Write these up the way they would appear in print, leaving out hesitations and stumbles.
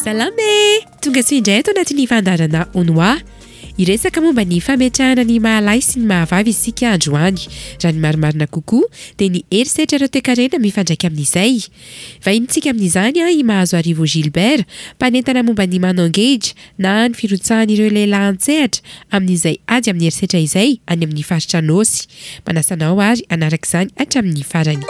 Salame! Tonga sy indray eto anatin'ny fandarana Onoa. Iresaka momba ny fametrahana ny mahalahy sy ny mahavavy isika androany. Raha ny marimarina kokoa dia ny herisetra ara-toe-karena mifandraika amin'izay. Vahintsika amin'izany i Mahazo Arivo Gilbert, mpanentana momba ny manao-engage na ny firotsahan'ireo lehilahy an-tsehatra amin'izay ady amin'ny herisetra izay any amin'ny faritra Anosy. Manasanao ary anarak'izany hatramin'ny farany.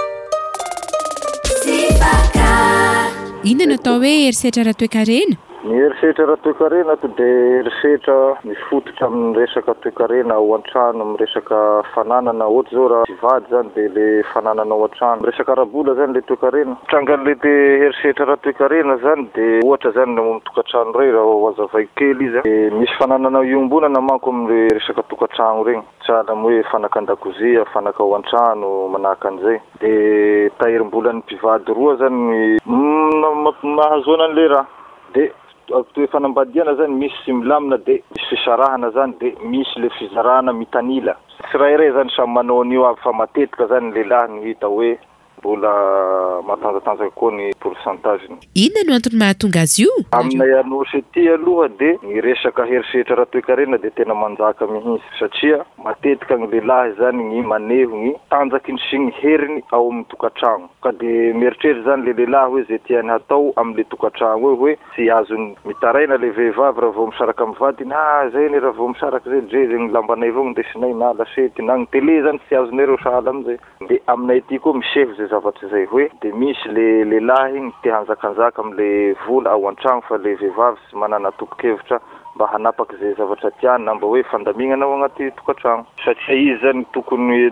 Inona natao hoe herisetra ara-toe-karena? Ny herisetra ara-toe-karena dia herisetra mifototra amin'ny resaka toe-karena ao an-trano, amin'ny resaka fananana. Ohatry zao raha vivady zany dia le fananana ao an-trano. Resaka arabola zany le toe-karena. Trangan'le herisetra ara-toe-karena zany dia ohatra zany amin'ny tokantrano iray raha hazavay kely izy. Misy fananana iombonana manko amin'ny resaka tokantrano regny. Sahala hoe fanaka an-dakozia, fanaka ao an-trano, manahaka an'izay. Dia tahirim-bolan'ny mpivady roa zany mahazoana an'le raha. Dia toe fanambadiana zany misy sy milamina dia misy fisarahana zany dia misy le fizarahana mitanila. Tsirairay zany samy manao an'io avy fa matetika zany lehilahy ny hita hoe mbola matanjatanjaka koa ny pourcentage-ny. Inona no antony mahatonga azy io? Aminay Anosy ety aloha dia ny resaka herisetra ara-toe-karena dia tena manjaka mihitsy satria matetika ny lehilahy zany ny maneho ny tanjakiny sy ny heriny ao amin'ny tokantrano. Ka dia mieritreritra zany le lehilahy hoe zay tiany hatao amin'le tokantrano hoe tsy azony mitaraina le vehivavy raha vao misaraka amin'ny vadiny. Zay ny raha vao misaraka zay dre ny lambanay vao ndesinay na lasety na ny tele zany tsy azonareo sahala amin'izay. Dia aminay ety koa miseho zay zavatra zay hoe dia misy le lehilahy ny te hanjakanjaka amin'le vola ao an-trano fa le vehivavy sy manana topo-kevitra mba hanapaky zay zavatra tiany na mba hoe fandaminana ao anaty tokantrano. Satria izy zany tokony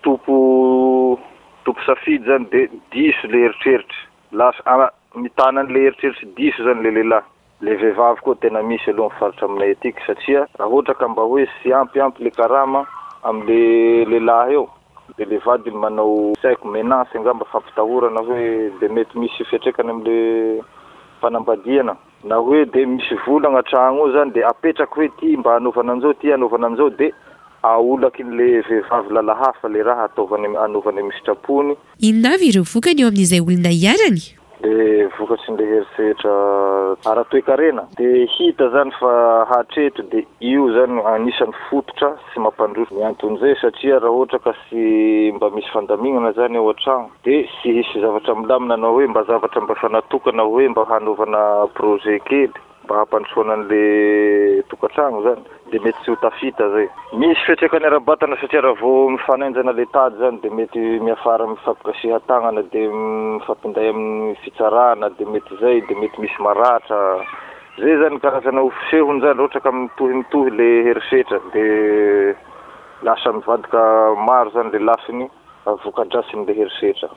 tompo safidy zany dia diso le eritreritra. Lasa mitana an'le eritreritra diso zany le lehilahy. Le vehivavy koa tena misy aloha mifaritra aminay etiky satria raha ohatra ka mba hoe sy ampy le karama amin'le lehilahy eo. Dia le vadiny manao saiko menansy angamba fampitahorana hoe dia mety misy fiatraikany amin'le fanambadiana. Na hoe dia misy vola an-trano ao zany dia apetraka hoe ty mba hanaovana an'izao, ty hanaovana an'izao dia aolakin'le vehivavy lalahafa le raha anaovany amin'ny sitrapony. Inona avy ireo vokany eo amin'izay olona iarany? Dia vokatsin'le herisetra ara-toe-karena dia hita zany fa hatreto dia io zany anisan'ny fototra sy mampandroso. Ny anton'izay satria raha ohatra ka sy mba misy fandaminana zany ao an-trano dia sy hisy zavatra milamina na hoe mba zavatra mba fanatokana hoe mba hanaovana projet kely mba hampandrosoana an'le tokantrano zany dia mety tsy ho tafita zay. Misy fiatraikany ara-batana satria raha vao mifanainjana le tady zany dia mety miafara mifampikasihan-tagnana dia mifampinday amin'ny fitsarana dia mety zay dia mety misy maratra. Zay zany karazana ofisehony zany ohatra ka mitohy le herisetra dia lasa mivadika maro zany le lafiny voka-drasin'le herisetra.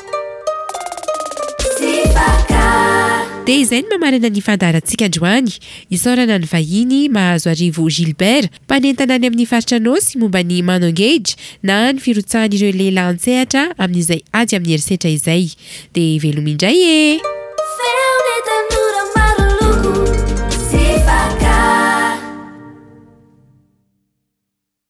Dia izay ny mamarana ny fandarantsika androany. Isaorana ny vahiny Mahazo Arivo Gilbert, mpanentana any amin'ny faritra Anosy momba ny manao-engage na ny firotsahan'ireo lehilahy an-tsehatra amin'izay ady amin'ny herisetra izay. Dia velomindray